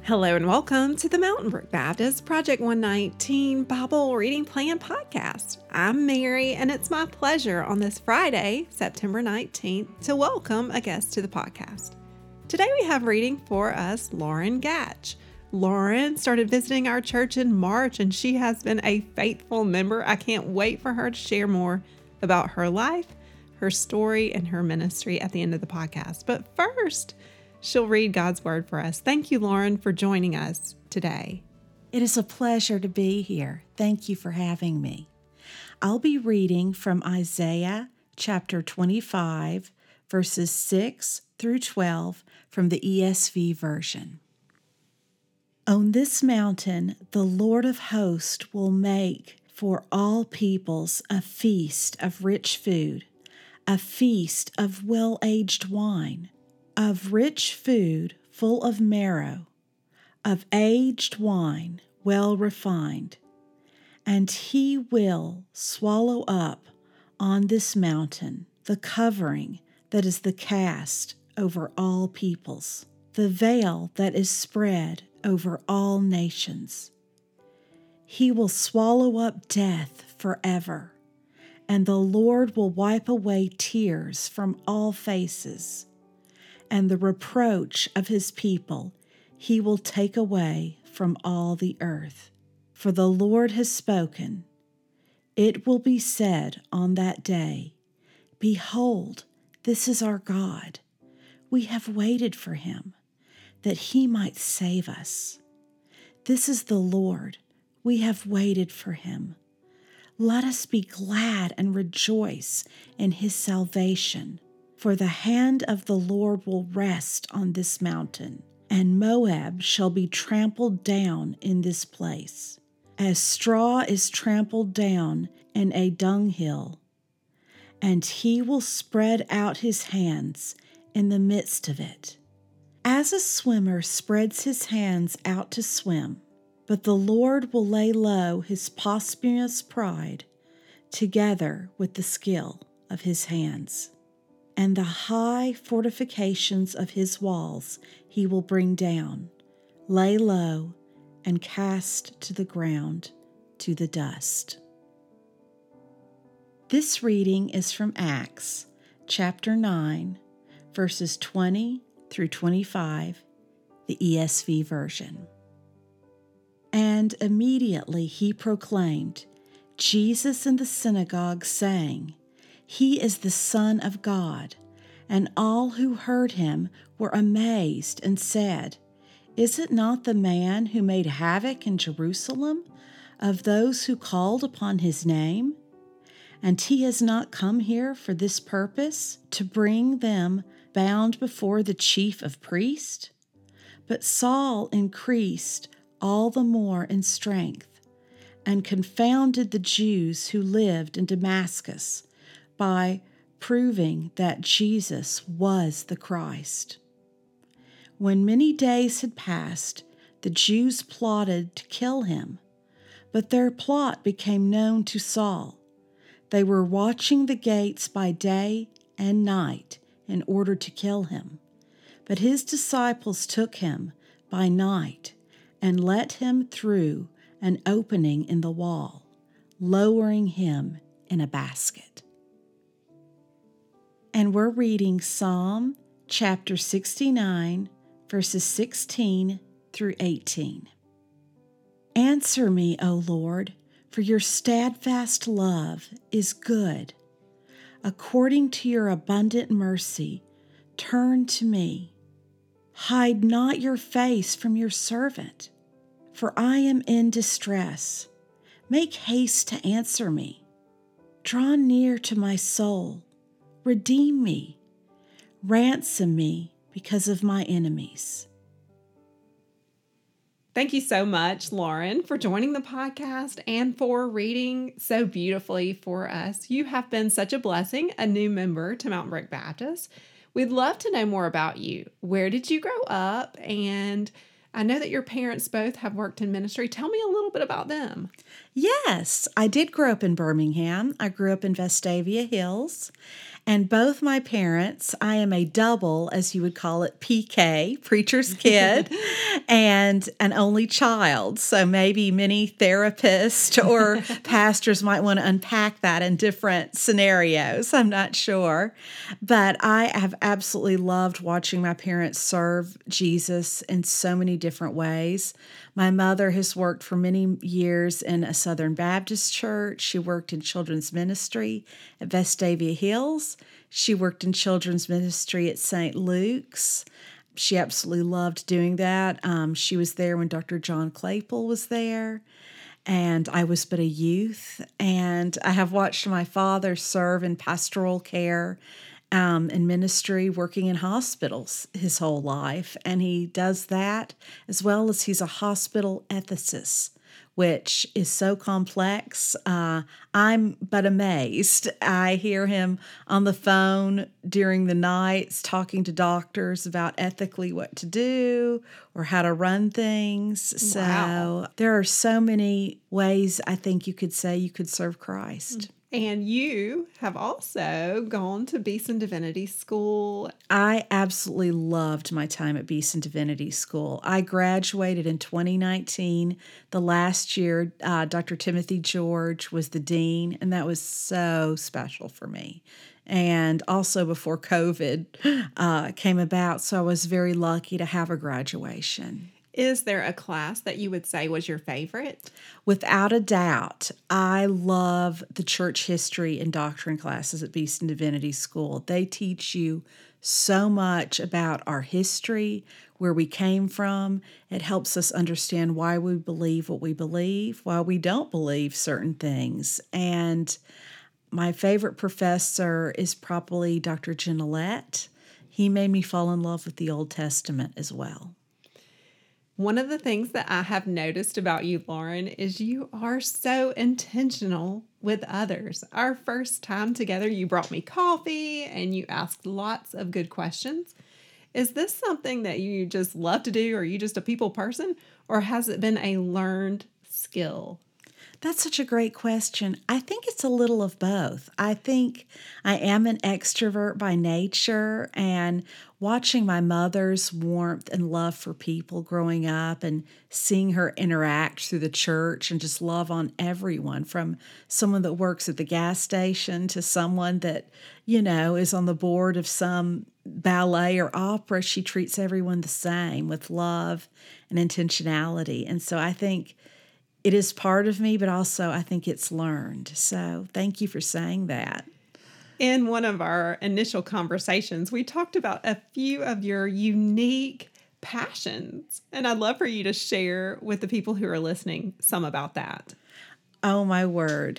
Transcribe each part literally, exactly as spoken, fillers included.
Hello and welcome to the Mountain Brook Baptist Project one nineteen Bible Reading Plan Podcast. I'm Mary, and it's my pleasure on this Friday, September nineteenth, to welcome a guest to the podcast. Today we have reading for us Lauren Gatch. Lauren started visiting our church in March, and she has been a faithful member. I can't wait for her to share more about her life, her story, and her ministry at the end of the podcast. But first, she'll read God's word for us. Thank you, Lauren, for joining us today. It is a pleasure to be here. Thank you for having me. I'll be reading from Isaiah chapter twenty-five, verses six through twelve from the E S V version. On this mountain, the Lord of hosts will make for all peoples a feast of rich food, a feast of well-aged wine, of rich food full of marrow, of aged wine well refined. And he will swallow up on this mountain the covering that is the cast over all peoples, the veil that is spread over all nations. He will swallow up death forever, and the Lord will wipe away tears from all faces. And the reproach of his people he will take away from all the earth. For the Lord has spoken. It will be said on that day, Behold, this is our God. We have waited for him, that he might save us. This is the Lord. We have waited for him. Let us be glad and rejoice in his salvation. For the hand of the Lord will rest on this mountain, and Moab shall be trampled down in this place, as straw is trampled down in a dunghill. And he will spread out his hands in the midst of it, as a swimmer spreads his hands out to swim. But the Lord will lay low his posthumous pride, together with the skill of his hands. And the high fortifications of his walls he will bring down, lay low, and cast to the ground, to the dust. This reading is from Acts, chapter nine, verses twenty through twenty-five, the E S V version. And immediately he proclaimed, Jesus in the synagogue, saying, He is the Son of God. And all who heard him were amazed and said, Is it not the man who made havoc in Jerusalem of those who called upon his name? And he has not come here for this purpose, to bring them bound before the chief of priests? But Saul increased all the more in strength, and confounded the Jews who lived in Damascus, by proving that Jesus was the Christ. When many days had passed, the Jews plotted to kill him, but their plot became known to Saul. They were watching the gates by day and night in order to kill him. But his disciples took him by night and let him through an opening in the wall, lowering him in a basket. And we're reading Psalm chapter sixty-nine, verses sixteen through eighteen. Answer me, O Lord, for your steadfast love is good. According to your abundant mercy, turn to me. Hide not your face from your servant, for I am in distress. Make haste to answer me. Draw near to my soul. Redeem me. Ransom me because of my enemies. Thank you so much, Lauren, for joining the podcast and for reading so beautifully for us. You have been such a blessing, a new member to Mountain Brook Baptist. We'd love to know more about you. Where did you grow up? And I know that your parents both have worked in ministry. Tell me a little bit about them. Yes, I did grow up in Birmingham. I grew up in Vestavia Hills. And both my parents, I am a double, as you would call it, P K, preacher's kid, and an only child. So maybe many therapists or pastors might want to unpack that in different scenarios. I'm not sure. But I have absolutely loved watching my parents serve Jesus in so many different ways. My mother has worked for many years in a Southern Baptist church. She worked in children's ministry at Vestavia Hills. She worked in children's ministry at Saint Luke's. She absolutely loved doing that. Um, she was there when Doctor John Claypool was there, and I was but a youth. And I have watched my father serve in pastoral care Um, in ministry, working in hospitals his whole life. And he does that as well as he's a hospital ethicist, which is so complex. Uh, I'm but amazed. I hear him on the phone during the nights talking to doctors about ethically what to do or how to run things. Wow. So there are so many ways I think you could say you could serve Christ. And you have also gone to Beeson Divinity School. I absolutely loved my time at Beeson Divinity School. I graduated in twenty nineteen. The last year, uh, Doctor Timothy George was the dean, and that was so special for me. And also before COVID uh, came about, so I was very lucky to have a graduation. Is there a class that you would say was your favorite? Without a doubt, I love the church history and doctrine classes at Beeson Divinity School. They teach you so much about our history, where we came from. It helps us understand why we believe what we believe, why we don't believe certain things. And my favorite professor is probably Doctor Genelette. He made me fall in love with the Old Testament as well. One of the things that I have noticed about you, Lauren, is you are so intentional with others. Our first time together, you brought me coffee and you asked lots of good questions. Is this something that you just love to do? Are you just a people person? Or has it been a learned skill? That's such a great question. I think it's a little of both. I think I am an extrovert by nature, and watching my mother's warmth and love for people growing up and seeing her interact through the church and just love on everyone, from someone that works at the gas station to someone that, you know, is on the board of some ballet or opera. She treats everyone the same with love and intentionality. And so I think it is part of me, but also I think it's learned. So thank you for saying that. In one of our initial conversations, we talked about a few of your unique passions, and I'd love for you to share with the people who are listening some about that. Oh, my word.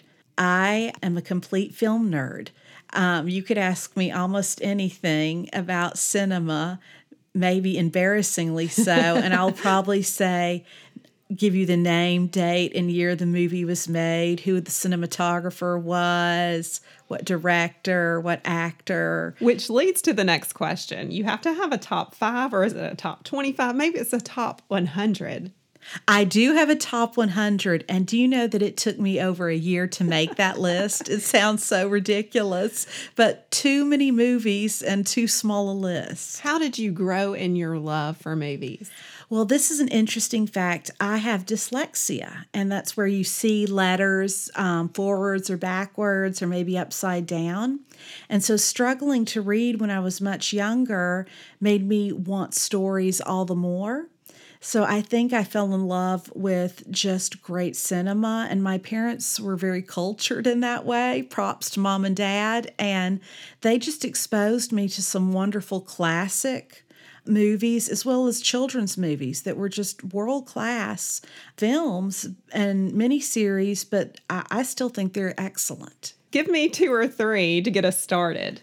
I am a complete film nerd. Um, you could ask me almost anything about cinema, maybe embarrassingly so, and I'll probably say, give you the name, date, and year the movie was made, who the cinematographer was, what director, what actor. Which leads to the next question. You have to have a top five, or is it a top twenty-five? Maybe it's a top one hundred. I do have a top one hundred, and do you know that it took me over a year to make that list? It sounds so ridiculous, but too many movies and too small a list. How did you grow in your love for movies? Well, this is an interesting fact. I have dyslexia, and that's where you see letters um, forwards or backwards or maybe upside down. And so struggling to read when I was much younger made me want stories all the more. So I think I fell in love with just great cinema, and my parents were very cultured in that way. Props to mom and dad. And they just exposed me to some wonderful classic movies as well as children's movies that were just world-class films and miniseries, but I, I still think they're excellent. Give me two or three to get us started.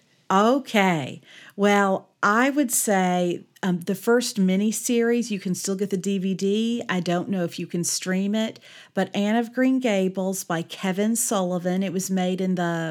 Okay. Well, I would say um, the first miniseries, you can still get the D V D. I don't know if you can stream it, but Anne of Green Gables by Kevin Sullivan. It was made in the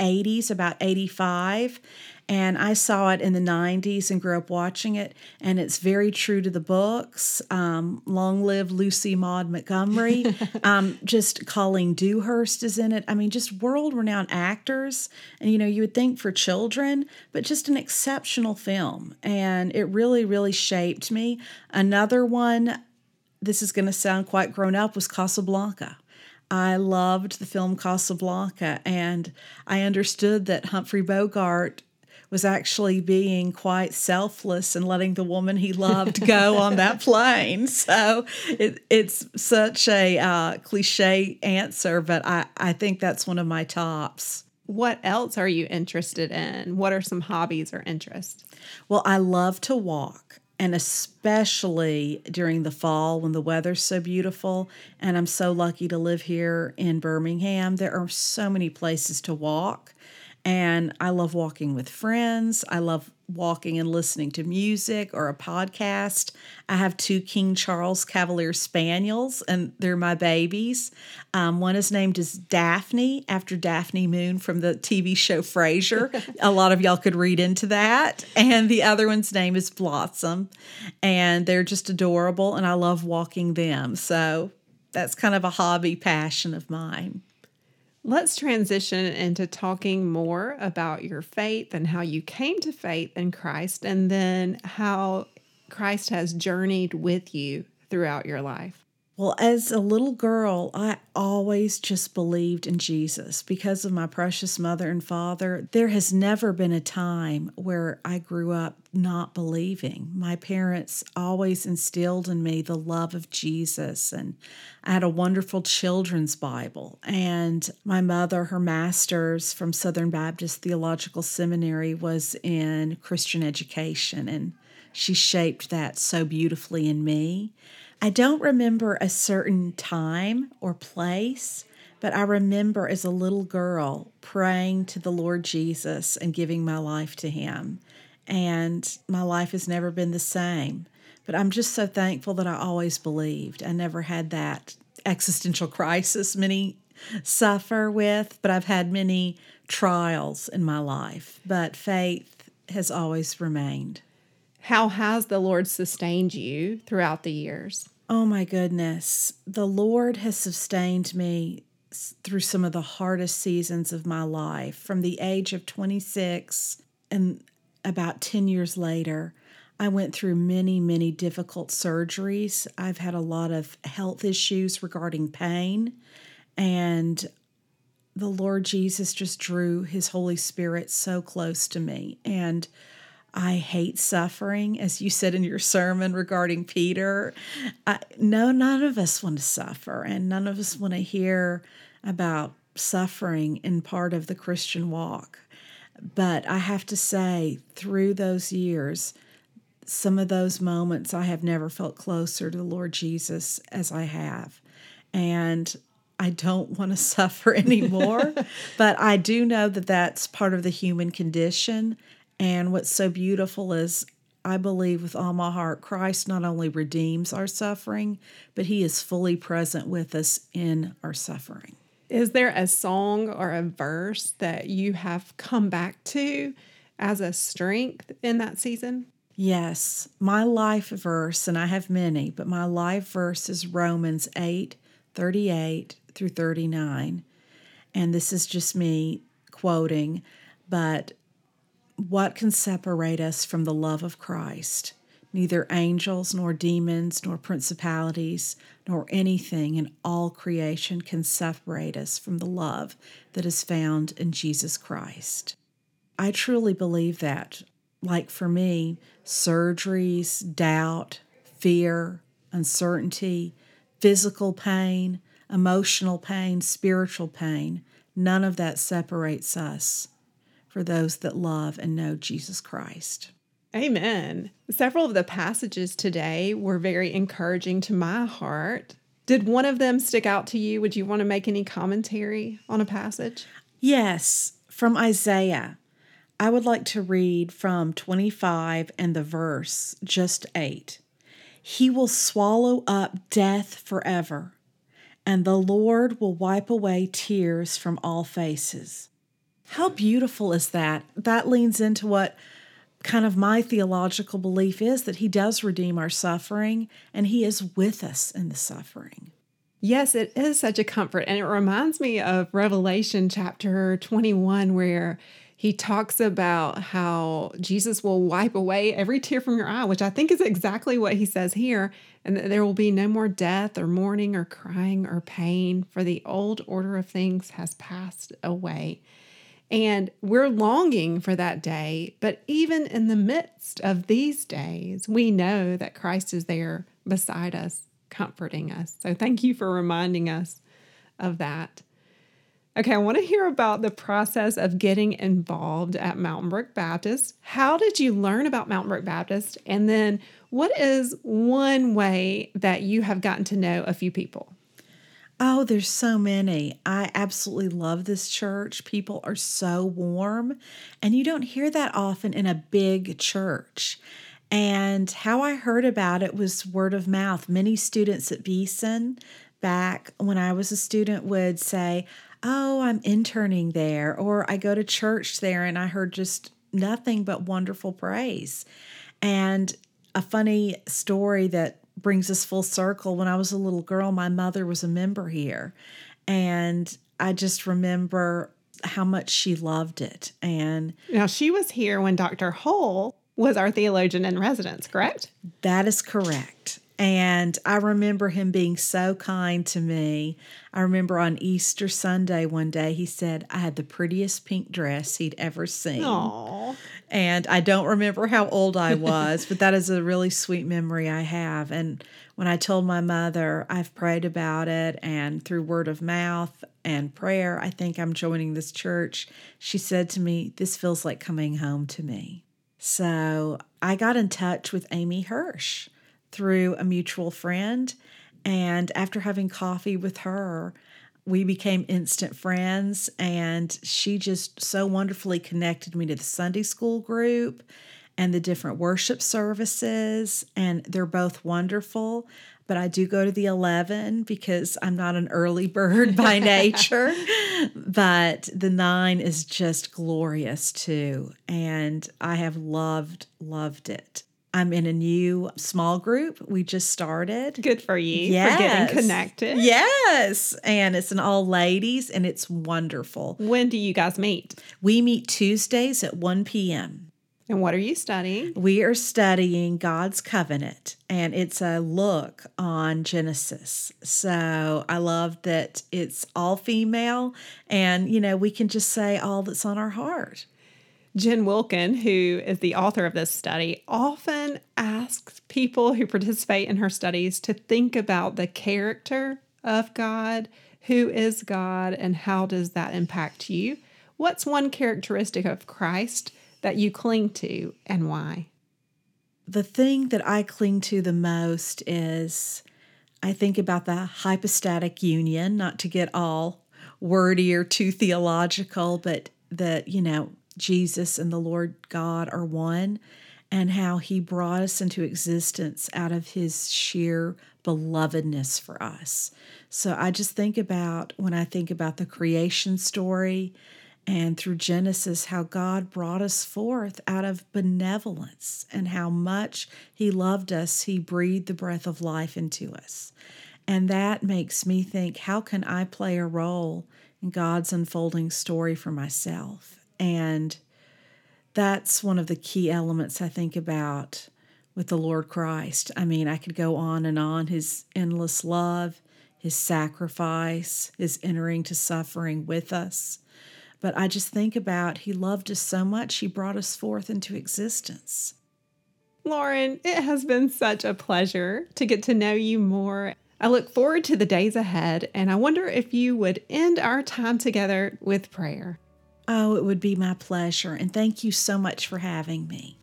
eighties, about eighty-five. And I saw it in the nineties and grew up watching it. And it's very true to the books. Um, Long live Lucy Maud Montgomery. um, just Colleen Dewhurst is in it. I mean, just world-renowned actors. And, you know, you would think for children, but just an exceptional film. And it really, really shaped me. Another one, this is going to sound quite grown up, was Casablanca. I loved the film Casablanca. And I understood that Humphrey Bogart was actually being quite selfless and letting the woman he loved go on that plane. So it, it's such a uh, cliche answer, but I, I think that's one of my tops. What else are you interested in? What are some hobbies or interests? Well, I love to walk, and especially during the fall when the weather's so beautiful. And I'm so lucky to live here in Birmingham. There are so many places to walk. And I love walking with friends. I love walking and listening to music or a podcast. I have two King Charles Cavalier Spaniels, and they're my babies. Um, one is named as Daphne, after Daphne Moon from the T V show Frasier. A lot of y'all could read into that. And the other one's name is Blossom. And they're just adorable, and I love walking them. So that's kind of a hobby passion of mine. Let's transition into talking more about your faith and how you came to faith in Christ, and then how Christ has journeyed with you throughout your life. Well, as a little girl, I always just believed in Jesus because of my precious mother and father. There has never been a time where I grew up not believing. My parents always instilled in me the love of Jesus, and I had a wonderful children's Bible. And my mother, her master's from Southern Baptist Theological Seminary, was in Christian education, and she shaped that so beautifully in me. I don't remember a certain time or place, but I remember as a little girl praying to the Lord Jesus and giving my life to him. And my life has never been the same. But I'm just so thankful that I always believed. I never had that existential crisis many suffer with, but I've had many trials in my life. But faith has always remained. How has the Lord sustained you throughout the years? Oh my goodness. The Lord has sustained me through some of the hardest seasons of my life. From the age of twenty-six and about ten years later, I went through many, many difficult surgeries. I've had a lot of health issues regarding pain, and the Lord Jesus just drew his Holy Spirit so close to me. And I hate suffering, as you said in your sermon regarding Peter. I, no, none of us want to suffer, and none of us want to hear about suffering in part of the Christian walk. But I have to say, through those years, some of those moments, I have never felt closer to the Lord Jesus as I have. And I don't want to suffer anymore, but I do know that that's part of the human condition. And what's so beautiful is I believe with all my heart, Christ not only redeems our suffering, but he is fully present with us in our suffering. Is there a song or a verse that you have come back to as a strength in that season? Yes, my life verse, and I have many, but my life verse is Romans eight, thirty-eight through thirty-nine. And this is just me quoting, but what can separate us from the love of Christ? Neither angels, nor demons, nor principalities, nor anything in all creation can separate us from the love that is found in Jesus Christ. I truly believe that. Like for me, surgeries, doubt, fear, uncertainty, physical pain, emotional pain, spiritual pain, none of that separates us for those that love and know Jesus Christ. Amen. Several of the passages today were very encouraging to my heart. Did one of them stick out to you? Would you want to make any commentary on a passage? Yes, from Isaiah. I would like to read from twenty-five and the verse, just eight. He will swallow up death forever, and the Lord will wipe away tears from all faces. How beautiful is that? That leans into what kind of my theological belief is, that he does redeem our suffering and he is with us in the suffering. Yes, it is such a comfort. And it reminds me of Revelation chapter twenty-one, where he talks about how Jesus will wipe away every tear from your eye, which I think is exactly what he says here. And that there will be no more death or mourning or crying or pain, for the old order of things has passed away. And we're longing for that day. But even in the midst of these days, we know that Christ is there beside us, comforting us. So thank you for reminding us of that. Okay, I want to hear about the process of getting involved at Mountain Brook Baptist. How did you learn about Mountain Brook Baptist? And then what is one way that you have gotten to know a few people? Oh, there's so many. I absolutely love this church. People are so warm, and you don't hear that often in a big church. And how I heard about it was word of mouth. Many students at Beeson, back when I was a student, would say, oh, I'm interning there, or I go to church there, and I heard just nothing but wonderful praise. And a funny story that brings us full circle, when I was a little girl, my mother was a member here, and I just remember how much she loved it. And now, she was here when Doctor Hull was our theologian in residence, correct? That is correct. And I remember him being so kind to me. I remember on Easter Sunday one day, he said I had the prettiest pink dress he'd ever seen. Aww. And I don't remember how old I was, but that is a really sweet memory I have. And when I told my mother, I've prayed about it, and through word of mouth and prayer, I think I'm joining this church, she said to me, this feels like coming home to me. So I got in touch with Amy Hirsch through a mutual friend. And after having coffee with her, we became instant friends. And she just so wonderfully connected me to the Sunday school group and the different worship services. And they're both wonderful. But I do go to the eleven because I'm not an early bird by nature. But the nine is just glorious too. And I have loved, loved it. I'm in a new small group. We just started. Good for you yes. for getting connected. Yes. And it's an all ladies, and it's wonderful. When do you guys meet? We meet Tuesdays at one p.m. And what are you studying? We are studying God's Covenant, and it's a look on Genesis. So I love that it's all female, and, you know, we can just say all that's on our heart. Jen Wilkin, who is the author of this study, often asks people who participate in her studies to think about the character of God, who is God, and how does that impact you? What's one characteristic of Christ that you cling to, and why? The thing that I cling to the most is I think about the hypostatic union, not to get all wordy or too theological, but that, you know, Jesus and the Lord God are one, and how he brought us into existence out of his sheer belovedness for us. So I just think about, when I think about the creation story and through Genesis, how God brought us forth out of benevolence, and how much he loved us. He breathed the breath of life into us. And that makes me think, how can I play a role in God's unfolding story for myself? And that's one of the key elements I think about with the Lord Christ. I mean, I could go on and on. His endless love, his sacrifice, his entering to suffering with us. But I just think about, he loved us so much, he brought us forth into existence. Lauren, it has been such a pleasure to get to know you more. I look forward to the days ahead, and I wonder if you would end our time together with prayer. Oh, it would be my pleasure, and thank you so much for having me.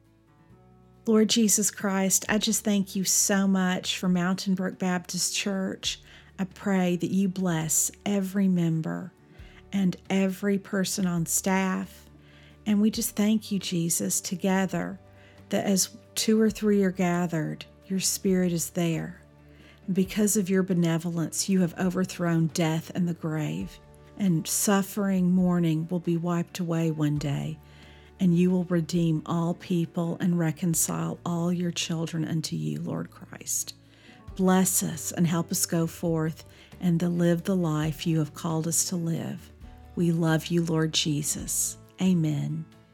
Lord Jesus Christ, I just thank you so much for Mountain Brook Baptist Church. I pray that you bless every member and every person on staff. And we just thank you, Jesus, together, that as two or three are gathered, your Spirit is there. Because of your benevolence, you have overthrown death and the grave. and suffering, mourning will be wiped away one day, and you will redeem all people and reconcile all your children unto you, Lord Christ. Bless us and help us go forth and to live the life you have called us to live. We love you, Lord Jesus. Amen.